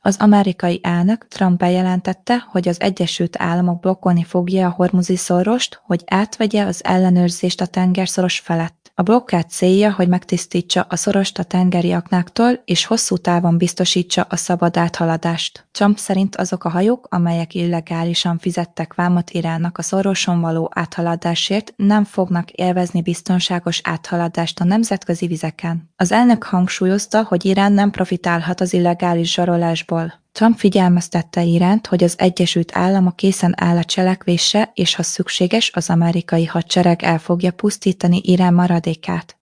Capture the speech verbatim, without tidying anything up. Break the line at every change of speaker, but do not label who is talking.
Az amerikai elnök Trump bejelentette, hogy az Egyesült Államok blokkolni fogja a Hormuzi szorost, hogy átvegye az ellenőrzést a tengerszoros felett. A blokkád célja, hogy megtisztítsa a szorost a tengeri aknáktól, és hosszú távon biztosítsa a szabad áthaladást. Trump szerint azok a hajók, amelyek illegálisan fizettek vámot Iránnak a szoroson való áthaladásért, nem fognak élvezni biztonságos áthaladást a nemzetközi vizeken. Az elnök hangsúlyozta, hogy Irán nem profitálhat az illegális zsarolásból. Trump figyelmeztette Iránt, hogy az Egyesült Államok készen áll a cselekvésre, és ha szükséges, az amerikai hadsereg el fogja pusztítani Irán maradékát.